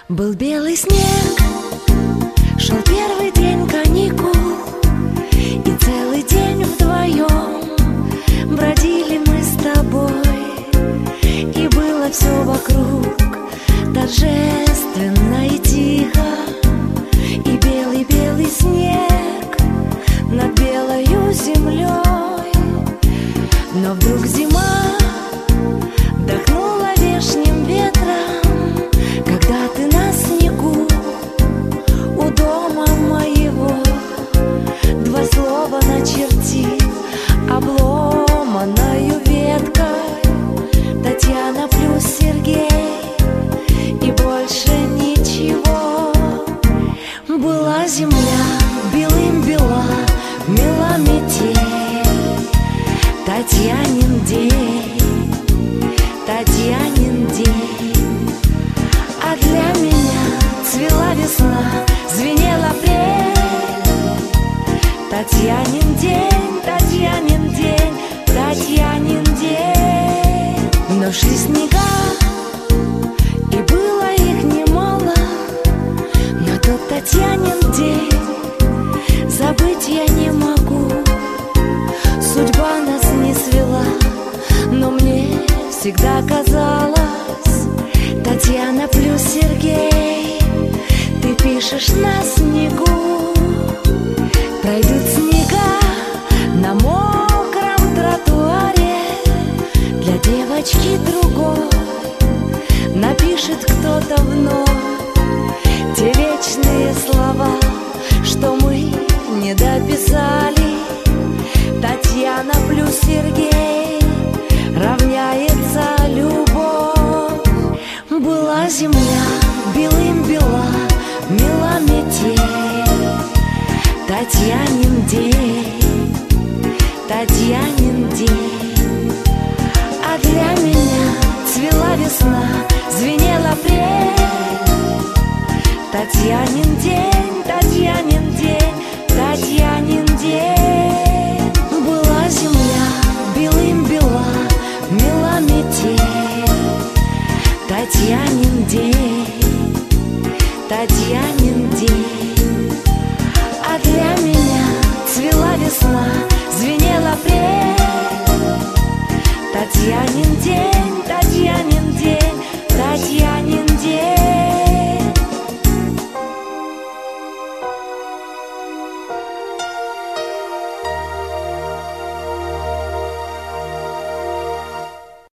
Был белый снег, шел первый день каникул, и целый день вдвоем бродили мы с тобой. И было все вокруг торжественно и тихо, и белый-белый снег над белою землей. Но вдруг зима дохнула вешним ветром, когда ты на снегу у дома моего два слова начертил обломанную веткой: Татьяна плюс Сергей, и больше ничего. Была земля белым-бела, мела метель, Татьянин день, Татьянин день. А для меня цвела весна, звенела апрель. Татьянин день, Татьянин день, Татьянин день. Но шли снега, и было их немало, но тот Татьянин день забыть я не могу. Судьба нас не свела, но мне всегда казалось: Татьяна плюс Сергей, ты пишешь на снегу. Пройдут снега на мокром тротуаре, для девочки другой напишет кто-то вновь те вечные слова, что мы не дописали. Татьяна плюс Сергей равняется любовь. Была земля белым-бела, мела метель, Татьянин день, Татьянин день. А для меня цвела весна, звенела апрель. Татьянин день, Татьянин день.